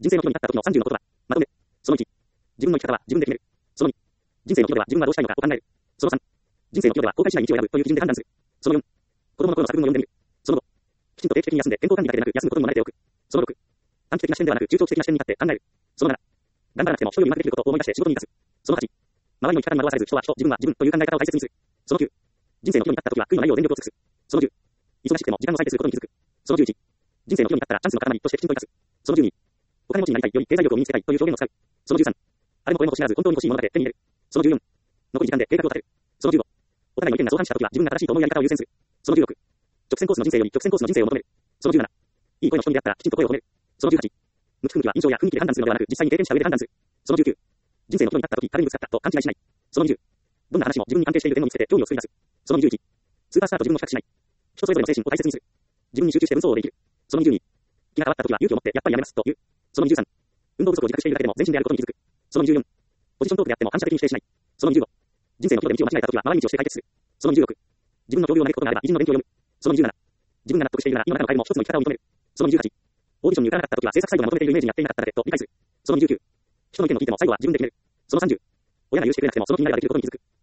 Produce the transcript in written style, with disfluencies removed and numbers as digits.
人生の岐路に立った時の30のことは、まとめ。その1、自分の生き方は自分で決める。その2、人生の岐路では自分はどうしたいのかを考える。その3、人生の岐路では後悔しない道を選ぶという基準で判断する。その4、子供の頃の作文を読んでみる。その5、きちんと定期的に休んで健康管理だけでなく休むことにも慣れておく。その6、短期的な視点ではなく中長期的な視点に立って考える。その7、頑張らなくても人よりうまくできることを思い出して仕事に生かす。その8、周りの生き方に惑わされず人は人、自分は自分という考え方を大切にする。その9、人生の岐路に立った時は悔いのないよう全力を尽くす。その10、忙しくても時間を割いてすることに気づく。その11、人生の岐路に立ったらチャンスの塊としてきちんと生かす。その12、お金持ちになりたいより経済力を身につけたいという表現を使う。その13、あれもこれも欲しがらず本当に欲しいものだけ手に入れる。その14、残り時間で計画を立てる。その15、お互いの意見が相反した時は自分が正しいと思うやり方を優先する。その16、直線コースの人生より曲線コースの人生を求める。その17、いい声の人に出会ったらきちんと声を褒める。その18、向き不向きは印象や雰囲気で判断するのではなく実際に経験した上で判断する。その19、人生の岐路に立った時壁にぶつかったと勘違いしない。その20、どんな話も自分に関係している点を見つけて興味を作り出す。その21、スーパースターと自分を比較しない。人それぞれの精神を大切にする。自分に集中して運動をできる。その22、気が変わった時は勇気を持ってやっぱりやめますという。その23、運動不足を自覚しているだけでも全身であることに気づく。その24、ポジショントークであっても反射的に否定しない。その25、人生の岐路で道を間違えた時は回り道をして解決する。その26、自分の境遇を嘆くことがあれば偉人の勉強を読む。その27、自分が納得しているなら今からの帰りも一つの生き方を認める。その28、オーディションに受からなかった時は制作サイドが求めているイメージになっていなかっただけと理解する。その29、人の意見を聞いても最後は自分で決める。その30、親が許してくれなくてもその気になればできることに気づく。